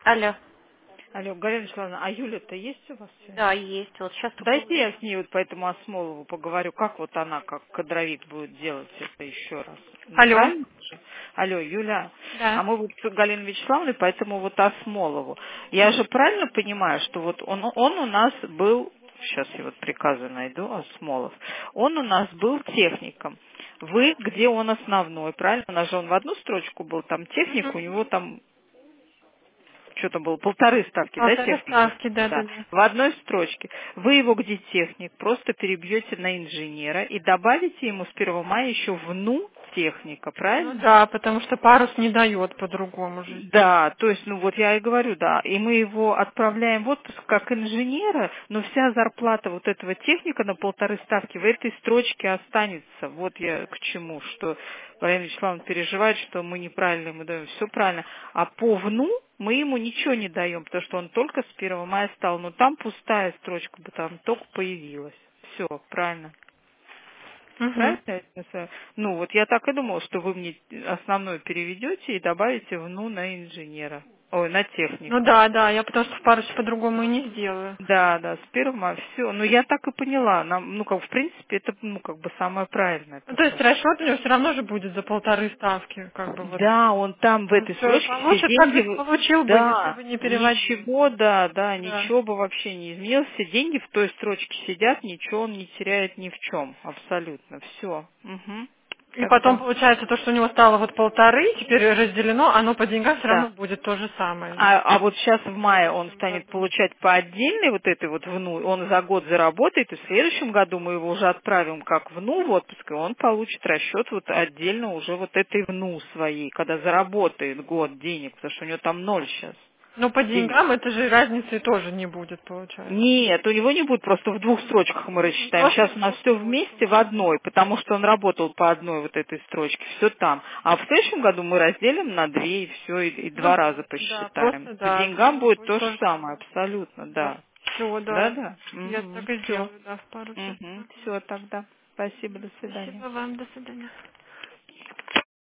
Алло. Алло, Галина Вячеславовна, а Юля-то есть у вас сегодня? Да, есть. Вот сейчас только Дайте я вышла. с ней вот по этому Осмолову поговорю, как вот она, как кадровик, будет делать это еще раз. Алло. Правильно же? Алло, Юля, а Да. мы вот с Галиной Вячеславовной, поэтому вот Осмолову. Я же правильно понимаю, что вот он у нас был, сейчас я вот приказы найду, Осмолов, он у нас был техником. Вы, где он основной, правильно? У нас же он в одну строчку был, там техник, у Угу. него там что там было, полторы ставки, да, Полторы техники? ставки, да, да, Да, да. в одной строчке. Вы его где техник, просто перебьете на инженера и добавите ему с 1 мая еще вну техника, Ну правильно? да, потому что парус не дает по-другому же здесь. Да, то есть, ну вот я и говорю, да, и мы его отправляем в отпуск как инженера, но вся зарплата вот этого техника на полторы ставки в этой строчке останется. Вот я к чему, что Галина Вячеславовна переживает, что мы неправильно ему даем, все правильно. А по ВНУ мы ему ничего не даем, потому что он только с 1 мая стал, но там пустая строчка бы там только появилась. Все, правильно. Угу. Правильно? Я смысле? Ну, вот я так и думала, что вы мне основное переведете и добавите вну на инженера. Ой, на Ну техника. да, да, я потому что в парусе по-другому и не сделаю. Да, да, с 1 все. Ну, я так и поняла. Нам, ну, как, в принципе, это, ну, как бы самое правильное Ну, то есть поступить. расчет у него все равно же будет за полторы ставки, как бы вот. Да, он там в Он этой все строчке все получит, так деньги, как получил бы, если да, бы не переводил. ничего, да, да, Да. ничего бы вообще не изменилось. Все деньги в той строчке сидят, ничего он не теряет ни в чем, абсолютно, все. И потом Тогда, получается то, что у него стало вот полторы, теперь разделено, оно по деньгам все равно да. будет то же самое. А вот сейчас в В мае он следующем станет году. получать по отдельной вот этой вот вну, он за год заработает, и в следующем году мы его уже отправим как вну в отпуск, и он получит расчет вот отдельно уже вот этой вну своей, когда заработает год денег, потому что у него там ноль сейчас Но по денег. деньгам это же разницы тоже не будет, получается. Нет, у него не будет, просто в двух строчках мы рассчитаем. Просто Сейчас в у нас двух все вместе строчках. в одной, потому что он работал по одной вот этой строчке, все там. А в следующем году мы разделим на две и все, и Ну два раза да, да, посчитаем. просто По да, деньгам будет будет то же то же самое, самое. абсолютно, Да. да. Все, да. Да-да. Я так и Все. сделаю, да, в парусе. Ага. Все тогда. Спасибо, до свидания. Спасибо вам, до свидания.